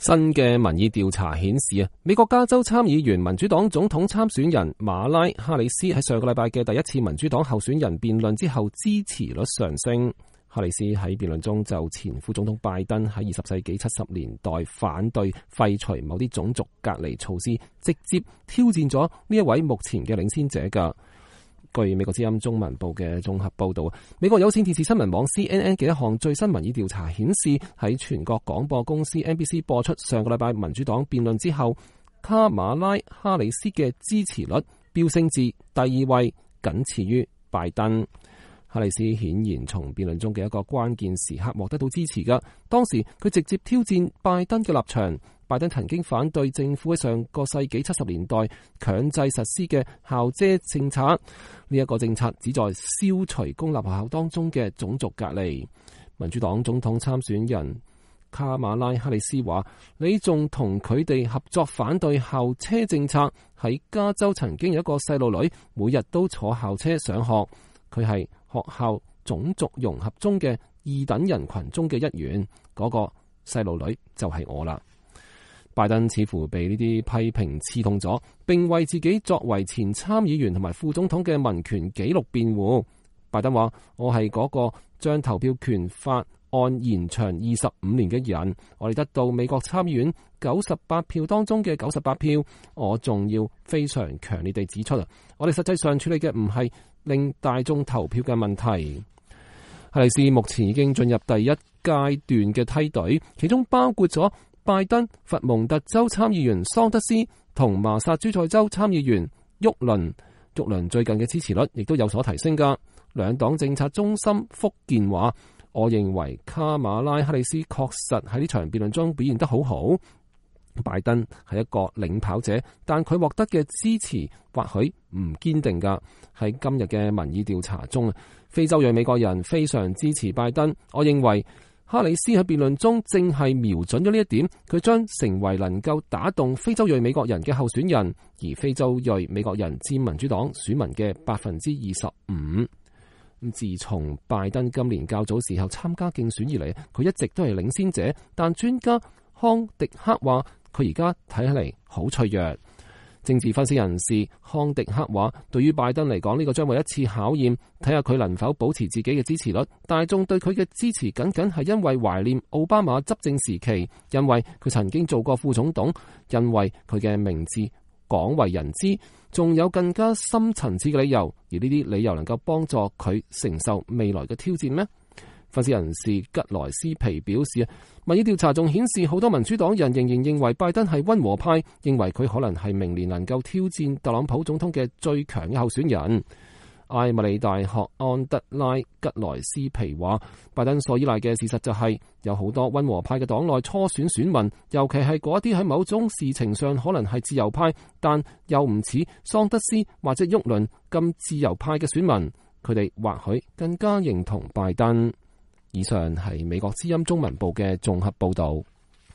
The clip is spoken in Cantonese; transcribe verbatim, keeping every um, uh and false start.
新嘅民意調查顯示啊，美國加州參議員民主黨總統參選人馬拉哈里斯喺上個禮拜嘅第一次民主黨候選人辯論之後支持率上升。哈里斯喺辯論中就前副總統拜登喺二十世紀七十年代反對廢除某啲種族隔離措施，直接挑戰咗呢一位目前嘅領先者㗎。據美國之音中文部嘅綜合報導，美國有線電視新聞網 C N N 嘅一項最新民意調查顯示，喺全國廣播公司 N B C 播出上個禮拜民主黨辯論之後，卡馬拉哈里斯嘅支持率飆升至第二位，僅次於拜登。哈里斯顯然從辯論中嘅一個關鍵時刻獲得到支持㗎，當時佢直接挑戰拜登嘅立場。拜登曾經反對政府喺上個世紀七十年代強制實施嘅校遮政策，呢、這、一個政策旨在消除公立學校當中嘅種族隔離。民主黨總統參選人卡馬拉哈里斯話：你仲同佢哋合作反對校車政策。喺加州曾經有一個細路女每日都坐校車上學，佢係學校種族融合中嘅二等人群中嘅一員，嗰、那個細路女就係我啦。拜登似乎被呢啲批評刺痛咗，並為自己作為前參議員同埋副總統嘅民權紀錄辯護。拜登話：我係嗰個將投票權法案延長二十五年嘅人，我哋得到美國參議院九十八票當中嘅九十八票。我仲要非常強烈地指出啊，我哋實際上處理嘅唔係令大眾投票嘅問題。哈里斯目前已經進入第一階段嘅梯隊，其中包括咗拜登、佛蒙特州參議員桑德斯同麻薩諸塞州參議員沃倫。沃倫最近嘅支持率亦都有所提升㗎。兩黨政策中心福建話：我認為卡馬拉哈里斯確實喺呢場辯論中表現得好好。拜登係一個領跑者，但佢獲得嘅支持或許唔堅定㗎。喺今日嘅民意調查中，非洲裔美國人非常支持拜登。我認為哈里斯喺辯論中正係瞄準咗呢一點，佢將成為能夠打動非洲裔美國人嘅候選人，而非洲裔美國人佔民主黨選民嘅百分之二十五。自從拜登今年較早時候參加競選以嚟，佢一直都係領先者，但專家康迪克話佢而家睇起嚟好脆弱。政治分析人士康迪克話，對於拜登嚟講，呢個將會一次考驗，睇下佢能否保持自己嘅支持率。大眾對佢嘅支持僅僅係因為懷念奧巴馬執政時期，因為佢曾經做過副總統，因為佢嘅名字廣為人知，仲有更加深層次嘅理由，而呢啲理由能夠幫助佢承受未來嘅挑戰咩？分析人士吉萊斯皮表示，民意調查仲顯示好多民主黨人仍然認為拜登係溫和派，認為佢可能係明年能夠挑戰特朗普總統嘅最強嘅候選人。艾默里大學安德拉吉萊斯皮話，拜登所依賴嘅事實就係有好多溫和派嘅黨內初選選民，尤其係嗰啲喺某種事情上可能係自由派，但又唔似桑德斯或者沃倫咁自由派嘅選民，佢哋或許更加認同拜登。以上係美國之音中文部嘅綜合報導。